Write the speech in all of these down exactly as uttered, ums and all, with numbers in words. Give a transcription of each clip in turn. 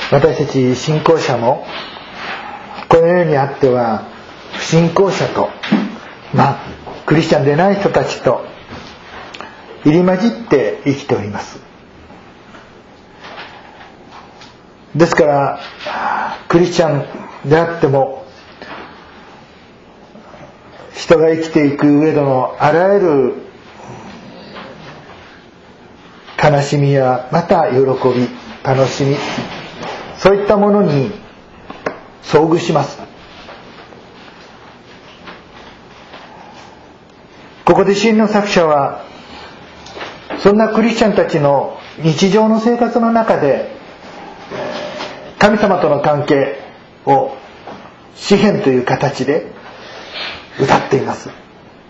私たち信仰者もこの世にあっては不信仰者と、まあクリスチャンでない人たちと入り混じって生きております。ですからクリスチャンであっても人が生きていく上でのあらゆる悲しみやまた喜び、楽しみ、そういったものに遭遇します。ここで詩の作者はそんなクリスチャンたちの日常の生活の中で神様との関係を詩篇という形で歌っています。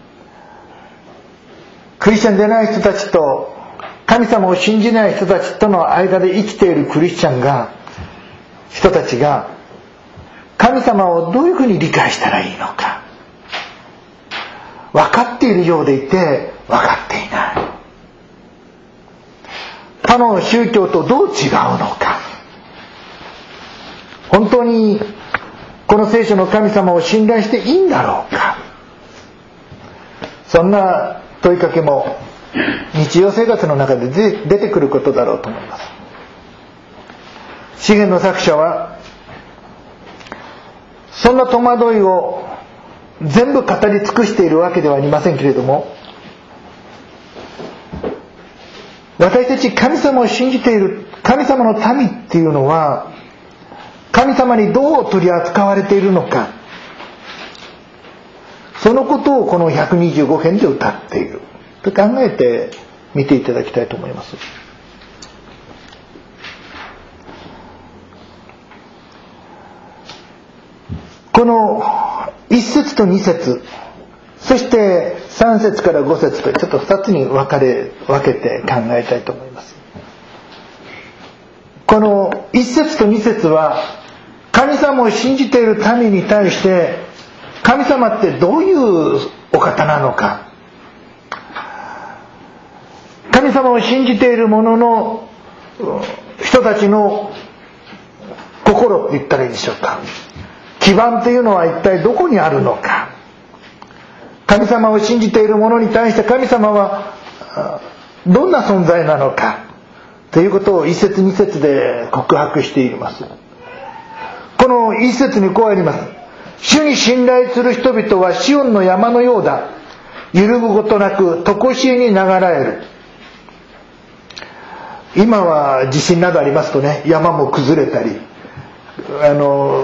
クリスチャンでない人たちと神様を信じない人たちとの間で生きているクリスチャンが人たちが神様をどういうふうに理解したらいいのか、分かっているようでいて分かっていない、他の宗教とどう違うのか、本当にこの聖書の神様を信頼していいんだろうか、そんな問いかけも日常生活の中で出てくることだろうと思います。詩篇の作者はそんな戸惑いを全部語り尽くしているわけではありませんけれども、私たち神様を信じている神様の民っていうのは神様にどう取り扱われているのか、そのことをこのひゃくにじゅうご編で歌っていると考えて見ていただきたいと思います。このいっ節とに節、そしてさん節からご節とちょっとふたつに分かれ分けて考えたいと思います。このいっ節とに節は神様を信じている民に対して神様ってどういうお方なのか、神様を信じている者の人たちの心って言ったらいいでしょうか、基盤というのは一体どこにあるのか、神様を信じている者に対して神様はどんな存在なのかということを一節二節で告白しています。この一節にこうあります。主に信頼する人々はシオンの山のようだ、揺るぐことなく常しえに流らえる。今は地震などありますとね、山も崩れたり、あの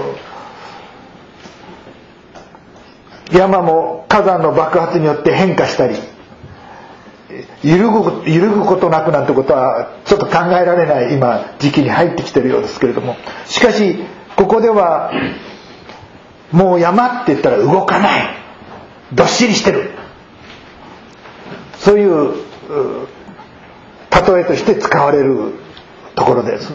山も火山の爆発によって変化したり、揺るぐ、揺るぐことなくなんてことはちょっと考えられない今時期に入ってきているようですけれども、しかしここではもう山って言ったら動かない、どっしりしてる、そういう例えとして使われるところです。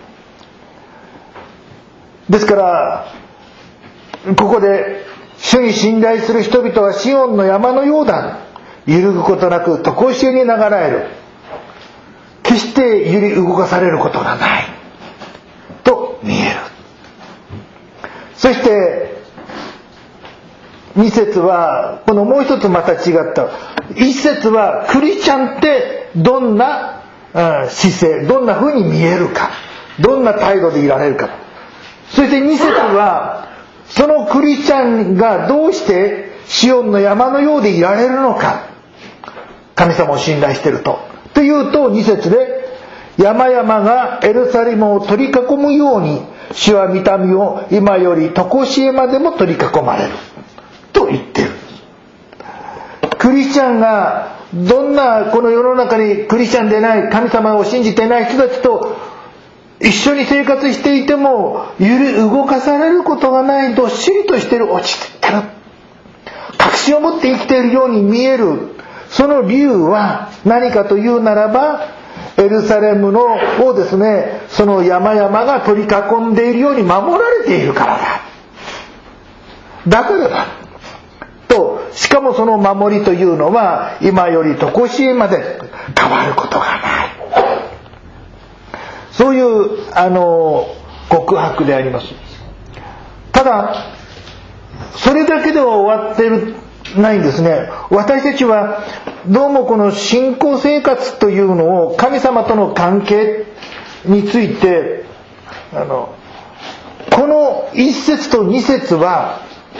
ですからここで主に信頼する人々はシオンの山のようだ、揺るぐことなく常しえに流らえる、決して揺り動かされることがないと見える。そしてに節はこのもう一つまた違った、いち節はクリスチャンってどんな姿勢、どんな風に見えるか、どんな態度でいられるか、そしてに節はそのクリスチャンがどうしてシオンの山のようでいられるのか、神様を信頼しているとというとに節で山々がエルサレムを取り囲むように主は御民を今より常しえまでも取り囲まれると言っている。クリスチャンがどんなこの世の中にクリスチャンでない神様を信じていない人たちと一緒に生活していても揺り動かされることがない、どっしりとしている、落ち着いてる、確信を持って生きているように見える。その理由は何かというならば、エルサレムのをですね、その山々が取り囲んでいるように守られているからだ、だからだと。しかもその守りというのは今より常しえまで変わることがない、そういうあの告白であります。ただそれだけでは終わってるないんですね。私たちはどうもこの信仰生活というのを、神様との関係について、あのこの一節と二節は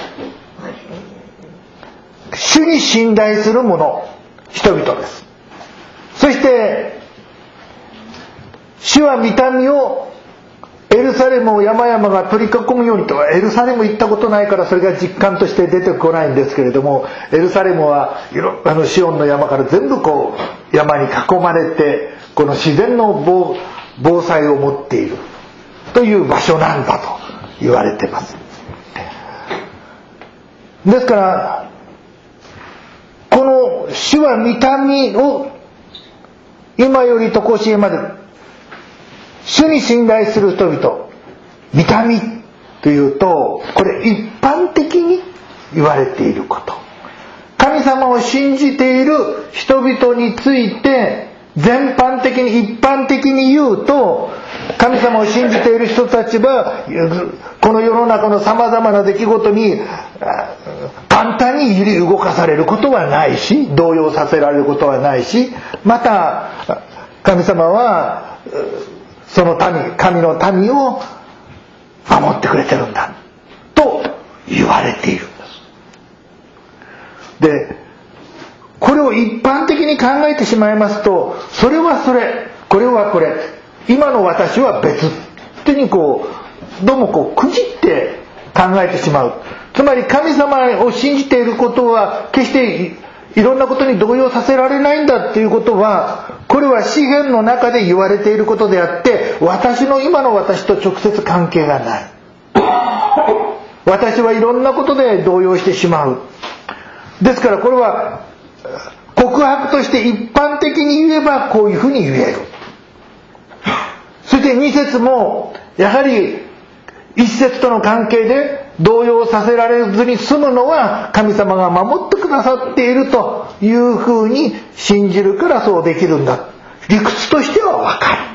主に信頼する者、人々です。そして主は御民をエルサレムを山々が取り囲むようにとは、エルサレム行ったことないからそれが実感として出てこないんですけれども、エルサレムはあのシオンの山から全部こう山に囲まれて、この自然の 防, 防災を持っているという場所なんだと言われています。ですからこの主は御民を今より常しえまで主に信頼する人々、御民というと、これ一般的に言われていること、神様を信じている人々について全般的に一般的に言うと、神様を信じている人たちはこの世の中のさまざまな出来事に簡単に揺り動かされることはないし、動揺させられることはないし、また神様はその民、神の民を守ってくれてるんだと言われているんです。で、これを一般的に考えてしまいますと、それはそれ、これはこれ、今の私は別ってにこうどうもこうくじって考えてしまう。つまり神様を信じていることは決していろんなことに動揺させられないんだっていうことは、これは詩篇の中で言われていることであって、私の今の私と直接関係がない。私はいろんなことで動揺してしまう。ですからこれは告白として一般的に言えばこういうふうに言える。そして二節もやはり一節との関係で動揺させられずに済むのは神様が守ってくださっているというふうに信じるからそうできるんだ。理屈としてはわかる。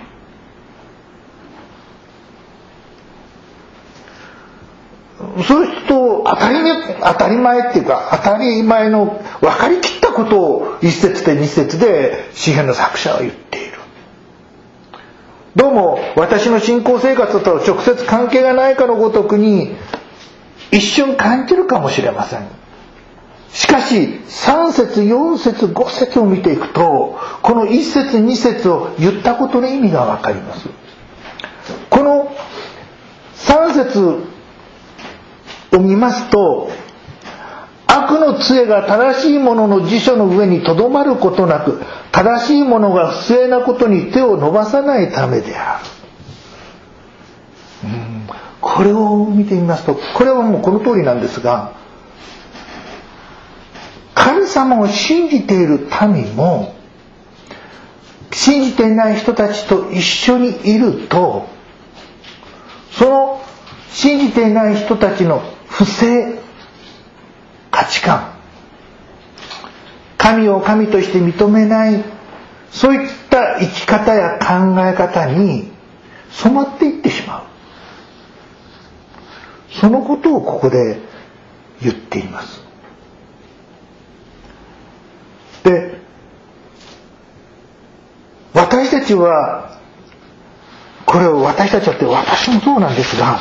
そうすると当たり前、当たり前っていうか当たり前の分かりきったことを一節で二節で詩篇の作者は言っている。どうも私の信仰生活と直接関係がないかのごとくに一瞬感じるかもしれません。しかしさん節よん節ご節を見ていくと、このいち節に節を言ったことの意味がわかります。このさん節を見ますと、悪の杖が正しい者の辞書の上にとどまることなく、正しい者が不正なことに手を伸ばさないためである。うん、これを見てみますと、これはもうこの通りなんですが、神様を信じている民も信じていない人たちと一緒にいると、その信じていない人たちの不正価値観、神を神として認めない、そういった生き方や考え方に染まっていってしまう。そのことをここで言っています。で、私たちは、これを私たちはって私もそうなんですが、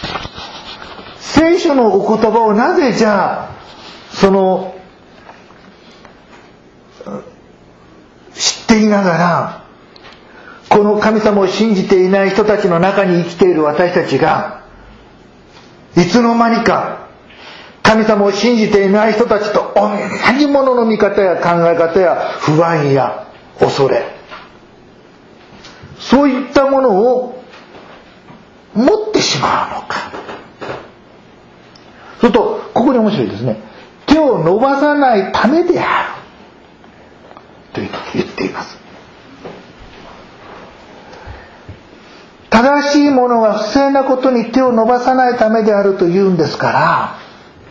聖書のお言葉をなぜじゃあその知っていながら、この神様を信じていない人たちの中に生きている私たちがいつの間にか神様を信じていない人たちと同じものの見方や考え方や不安や恐れ、そういったものを持ってしまうのか。するとここで面白いですね。手を伸ばさないためであると言っています。正しいものが不正なことに手を伸ばさないためであると言うんですから、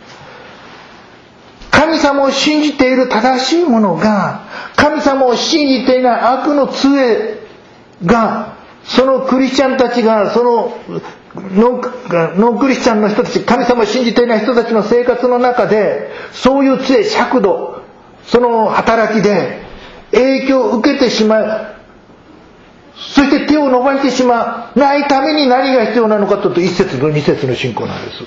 神様を信じている正しいものが神様を信じていない悪の杖がそのクリスチャンたちが、そのノン、ノンクリスチャンの人たち、神様を信じていない人たちの生活の中で、そういう杖、尺度、その働きで影響を受けてしまう、そして手を伸ばしてしまわないために何が必要なのかというと、一節と二節の信仰なんです。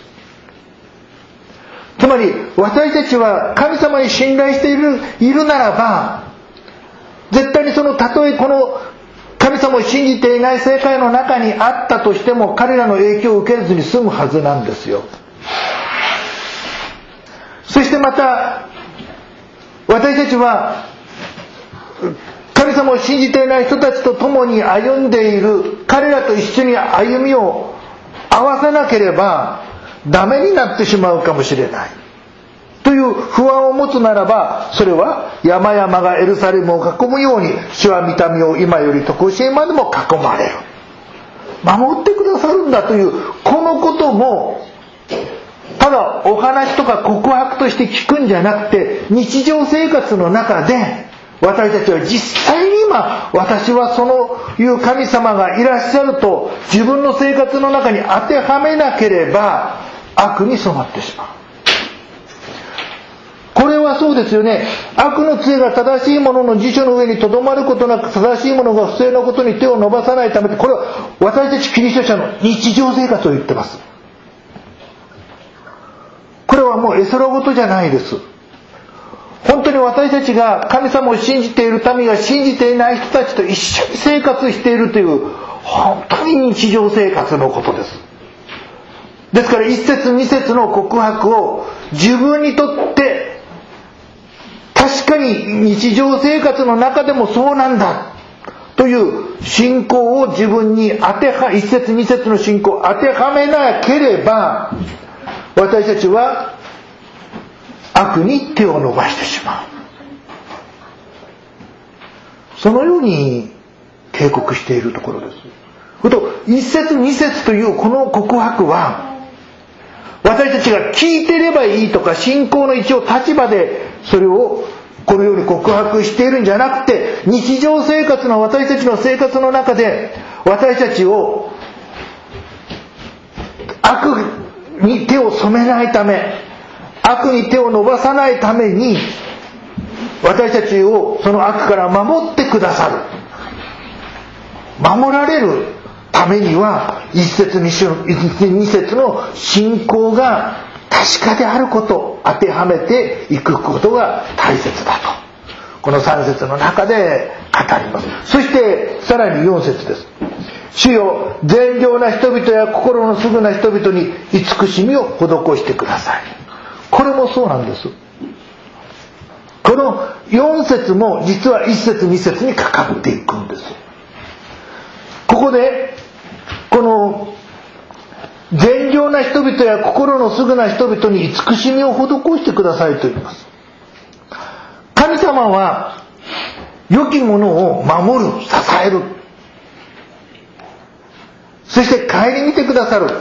つまり私たちは神様に信頼している、いるならば、絶対にその、たとえこの神様を信じていない世界の中にあったとしても、彼らの影響を受けずに済むはずなんですよ。そしてまた私たちは神様を信じていない人たちと共に歩んでいる、彼らと一緒に歩みを合わせなければダメになってしまうかもしれないという不安を持つならば、それは山々がエルサレムを囲むように、主は御民を今より常しえまでも囲まれる、守ってくださるんだという、このこともただお話とか告白として聞くんじゃなくて、日常生活の中で私たちは実際に今、私はそのいう神様がいらっしゃると自分の生活の中に当てはめなければ悪に染まってしまう。これはそうですよね。悪の杖が正しいものの辞書の上にとどまることなく、正しいものが不正なことに手を伸ばさないためで、これは私たちキリスト者の日常生活を言ってます。これはもう絵空事じゃないです。本当に私たちが神様を信じている民が信じていない人たちと一緒に生活しているという、本当に日常生活のことです。ですから一節二節の告白を自分にとって確かに日常生活の中でもそうなんだという信仰を自分に当ては、一節二節の信仰を当てはめなければ、私たちは悪に手を伸ばしてしまう。そのように警告しているところです。こと一節二節というこの告白は、私たちが聞いてればいいとか、信仰の一応立場でそれをこのように告白しているんじゃなくて、日常生活の私たちの生活の中で私たちを悪に手を染めないため、悪に手を伸ばさないために、私たちをその悪から守ってくださる、守られるためには一節二節の信仰が確かであることを当てはめていくことが大切だと、この三節の中で語ります。そしてさらに四節です。主よ、善良な人々や心のすぐな人々に慈しみを施してください。これもそうなんです。この四節も実は一節二節にかかっていくんです。ここでこの善良な人々や心のすぐな人々に慈しみを施してくださいと言います。神様は良きものを守る、支える、そして顧みてくださる。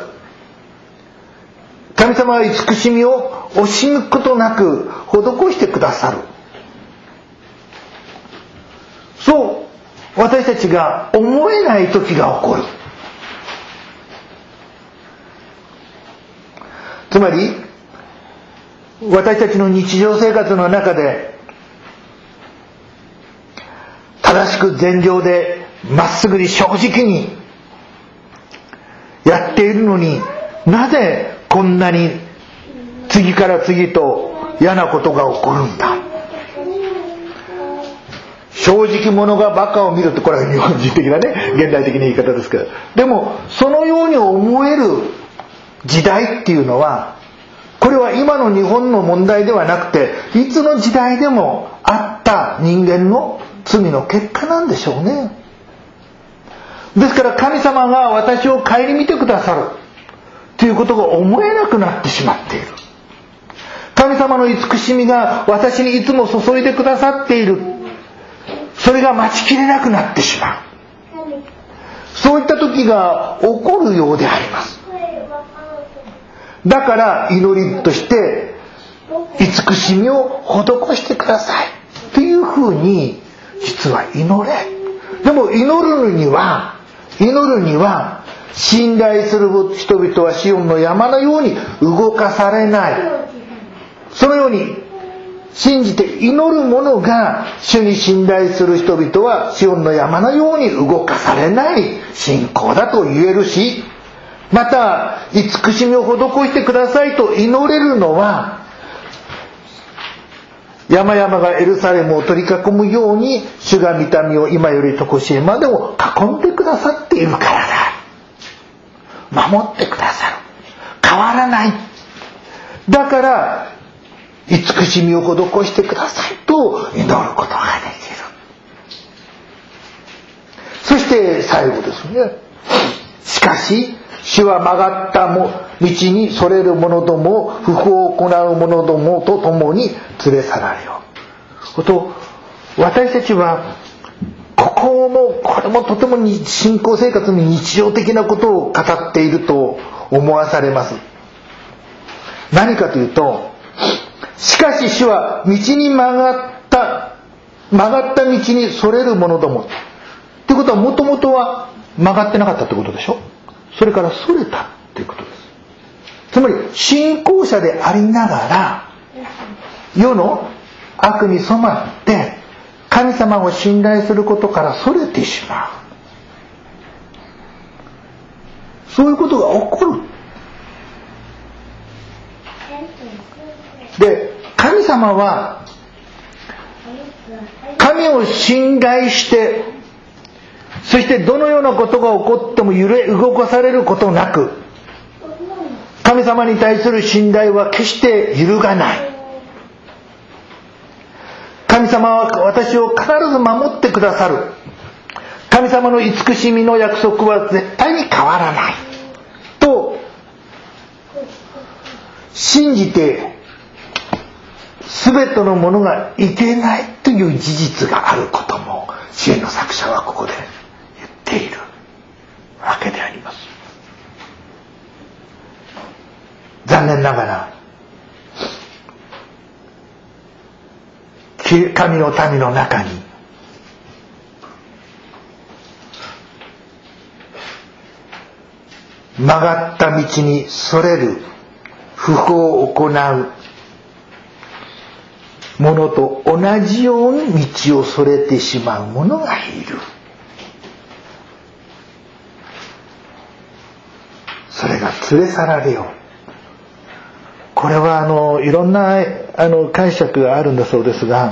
神様は慈しみを惜しむことなく施してくださる。そう私たちが思えない時が起こる。つまり私たちの日常生活の中で正しく善良でまっすぐに正直にやっているのに、なぜこんなに次から次と嫌なことが起こるんだ。正直者がバカを見るって、これは日本人的なね、現代的な言い方ですけど、でもそのように思える時代っていうのは、これは今の日本の問題ではなくて、いつの時代でもあった人間の罪の結果なんでしょうね。ですから神様が私を顧みてくださるということが思えなくなってしまっている。神様の慈しみが私にいつも注いでくださっている、それが待ちきれなくなってしまう、そういった時が起こるようであります。だから祈りとして慈しみを施してくださいというふうに実は祈れ。でも祈るには祈るには信頼する人々はシオンの山のように動かされない。そのように信じて祈る者が主に信頼する人々はシオンの山のように動かされない信仰だと言えるし、また慈しみを施してくださいと祈れるのは、山々がエルサレムを取り囲むように主が御民を今より常しえまでを囲んでくださっているからだ。守ってくださる。変わらない。だから慈しみを施してくださいと祈ることができる。そして最後ですね。しかし主は曲がった道にそれる者ども、不法を行う者どもと共に連れ去られよう。と、私たちはここもこれもとても信仰生活に日常的なことを語っていると思わされます。何かというと、しかし主は道に曲がった曲がった道にそれる者どもってことは、もともとは曲がってなかったってことでしょ。それからそれたっていうことです。つまり信仰者でありながら世の悪に染まって神様を信頼することからそれてしまう、そういうことが起こる。で、神様は神を信頼して、そしてどのようなことが起こっても揺れ動かされることなく、神様に対する信頼は決して揺るがない。神様は私を必ず守ってくださる。神様の慈しみの約束は絶対に変わらないと信じて、全てのものがいけないという事実があることも詩篇の作者はここで言っているわけであります。残念ながら神の民の中に曲がった道にそれる、不法を行うものと同じように道をそれてしまう者がいる。それが連れ去られよう。これはあのいろんなあの解釈があるんだそうですが、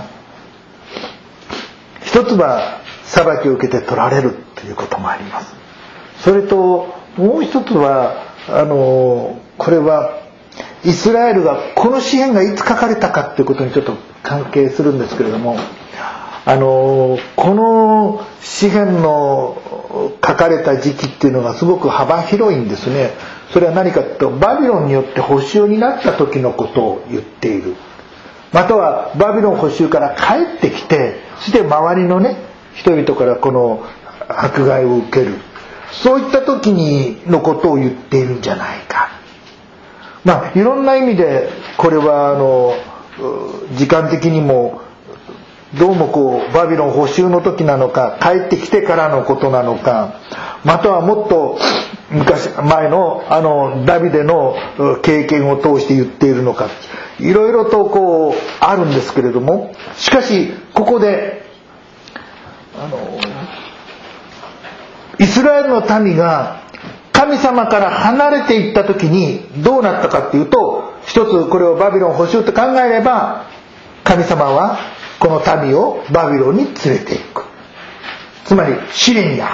一つは裁きを受けて取られるということもあります。それともう一つはあのこれはイスラエルがこの詩篇がいつ書かれたかということにちょっと関係するんですけれども、あのこの詩篇の書かれた時期っていうのがすごく幅広いんですね。それは何かというと、バビロンによって捕囚になった時のことを言っている。またはバビロン捕囚から帰ってきて、そして周りのね人々からこの迫害を受ける、そういった時にのことを言っているんじゃないか。まあいろんな意味でこれはあの時間的にもどうもこうバビロン捕囚の時なのか、帰ってきてからのことなのか、またはもっと昔前のあのダビデの経験を通して言っているのか、いろいろとこうあるんですけれども、しかしここであのイスラエルの民が神様から離れていった時にどうなったかっていうと、一つこれをバビロン捕囚と考えれば、神様はこの民をバビロンに連れていく、つまり試練に遭う。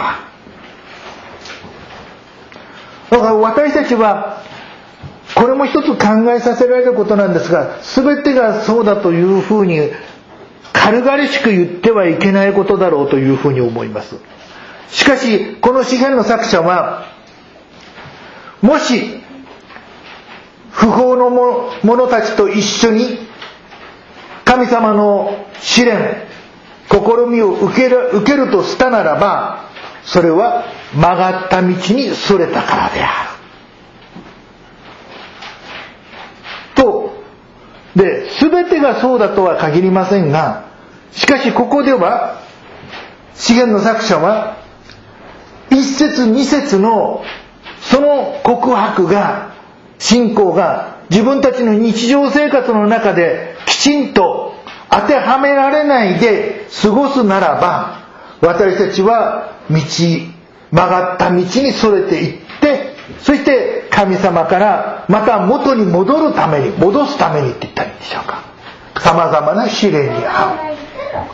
だから私たちはこれも一つ考えさせられることなんですが、全てがそうだというふうに軽々しく言ってはいけないことだろうというふうに思います。しかしこの詩篇の作者は、もし不法の者たちと一緒に神様の試練、試みを受ける、受けるとしたならば、それは曲がった道にそれたからであると。で、全てがそうだとは限りませんが、しかしここでは詩篇の作者は一節二節のその告白が、信仰が自分たちの日常生活の中できちんと当てはめられないで過ごすならば、私たちは道、曲がった道にそれていって、そして神様からまた元に戻るために、戻すためにって言ったらいいんでしょうか、様々な試練に遭う。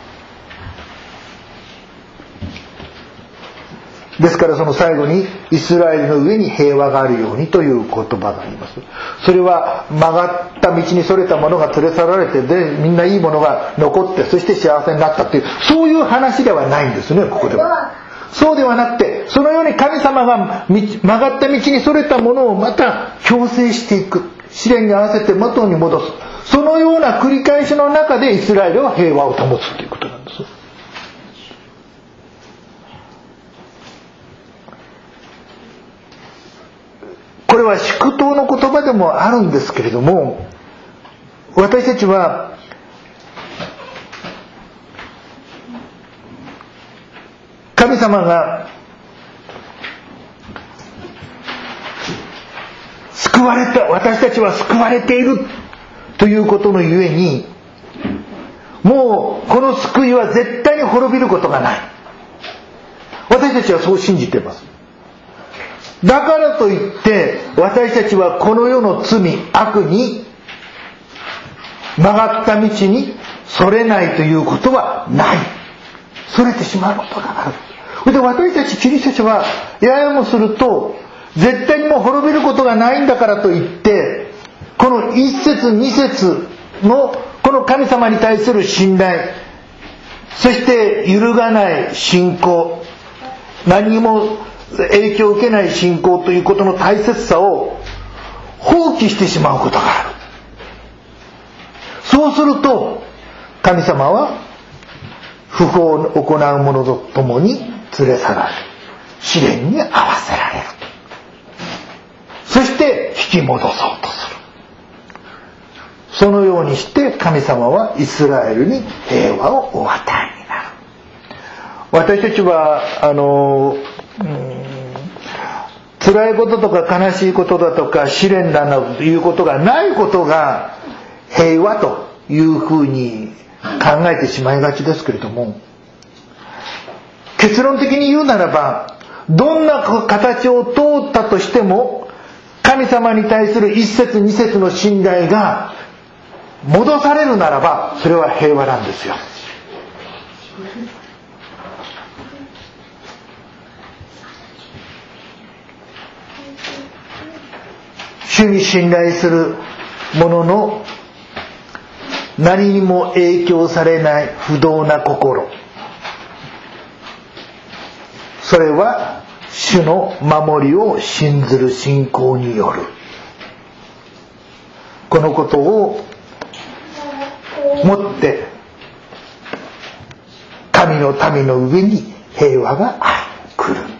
ですからその最後に、イスラエルの上に平和があるようにという言葉があります。それは曲がった道にそれたものが連れ去られて、でみんないいものが残って、そして幸せになったっていう、そういう話ではないんですね、ここでは。そうではなくて、そのように神様が曲がった道にそれたものをまた強制していく、試練に合わせて元に戻す、そのような繰り返しの中でイスラエルは平和を保つということなんです。これは祝祷の言葉でもあるんですけれども、私たちは神様が救われた、私たちは救われているということのゆえに、もうこの救いは絶対に滅びることがない。私たちはそう信じています。だからといって私たちはこの世の罪悪に曲がった道にそれないということはない。それてしまうことがある。で、私たちキリスト者はややもすると、絶対にもう滅びることがないんだからといって、この一節二節のこの神様に対する信頼、そして揺るがない信仰、何にも影響を受けない信仰ということの大切さを放棄してしまうことがある。そうすると神様は不法を行う者と共に連れ去られ、試練に合わせられる。そして引き戻そうとする。そのようにして神様はイスラエルに平和をお与えになる。私たちはあのうん辛いこととか悲しいことだとか試練だなということがないことが平和というふうに考えてしまいがちですけれども、結論的に言うならば、どんな形を通ったとしても神様に対する一節二節の信頼が戻されるならば、それは平和なんですよ。主に信頼する者の何にも影響されない不動な心、それは主の守りを信ずる信仰による。このことをもって神の民の上に平和が来る。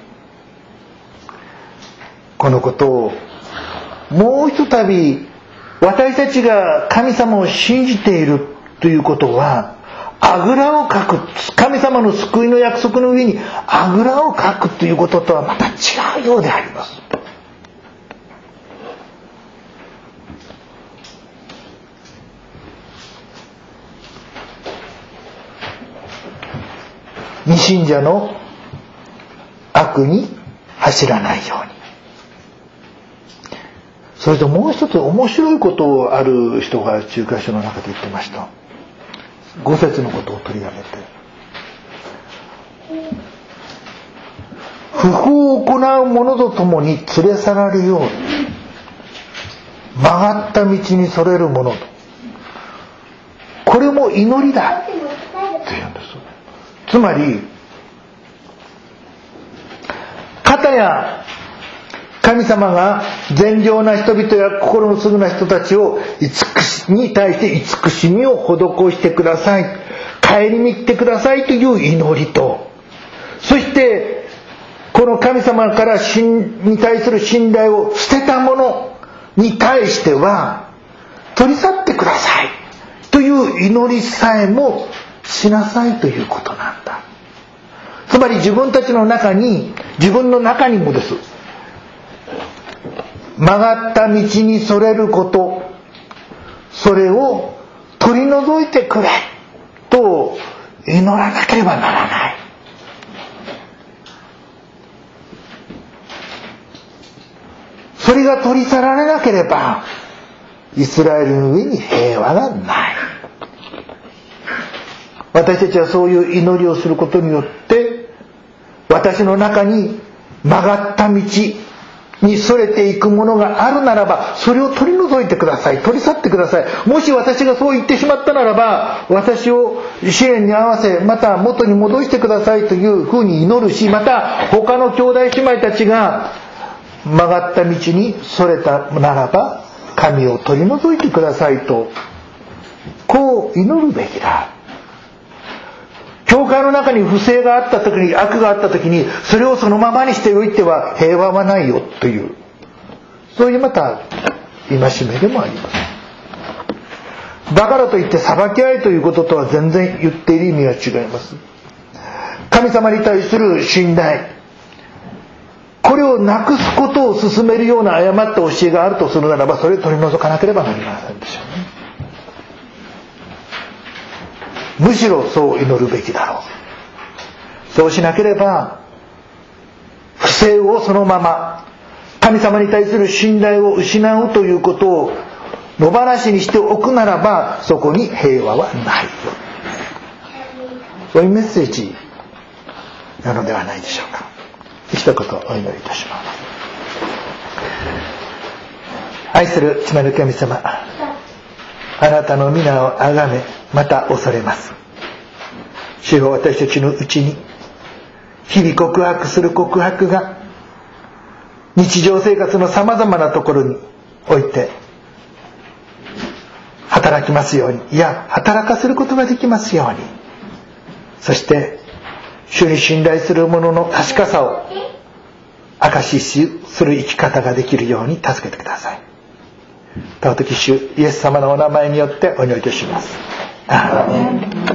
このことをもうひとたび、私たちが神様を信じているということは、あぐらをかく、神様の救いの約束の上にあぐらをかくということとはまた違うようであります。未信者の悪に走らないように。それともう一つ面白いことをある人が仲介書の中で言ってました。五節のことを取り上げて、不法を行う者と共に連れ去られるように、曲がった道にそれる者と、これも祈りだって言うんです。つまり片や神様が善良な人々や心のすぐな人たちをに対して慈しみを施してください、顧みてくださいという祈りと、そしてこの神様からに対する信頼を捨てた者に対しては取り去ってくださいという祈りさえもしなさいということなんだ。 つまり自分たちの中に、自分の中にもです、曲がった道にそれること、それを取り除いてくれと祈らなければならない。それが取り去られなければイスラエルの上に平和がない。私たちはそういう祈りをすることによって、私の中に曲がった道にそれていくものがあるならば、それを取り除いてください、取り去ってください。もし私がそう言ってしまったならば、私を試練に合わせ、また元に戻してくださいというふうに祈るし、また他の兄弟姉妹たちが曲がった道にそれたならば、神を取り除いてくださいと、こう祈るべきだ。教会の中に不正があった時に、悪があった時に、それをそのままにしておいては平和はないよという、そういうまた戒めでもあります。だからといって裁き合いということとは全然言っている意味が違います。神様に対する信頼、これをなくすことを進めるような誤った教えがあるとするならば、それを取り除かなければなりませんでしょうね。むしろそう祈るべきだろう。そうしなければ、不正をそのまま、神様に対する信頼を失うということを野放しにしておくならば、そこに平和はない。そういうメッセージなのではないでしょうか。一言お祈りいたします。愛する父なる神様、あなたの皆をあがめ、また恐れます。主よ、私たちのうちに日々告白する告白が日常生活のさまざまなところにおいて働きますように、いや働かせることができますように、そして主に信頼する者の確かさを証しする生き方ができるように助けてください。尊き主イエス様のお名前によってお祈りいたします。アーメン。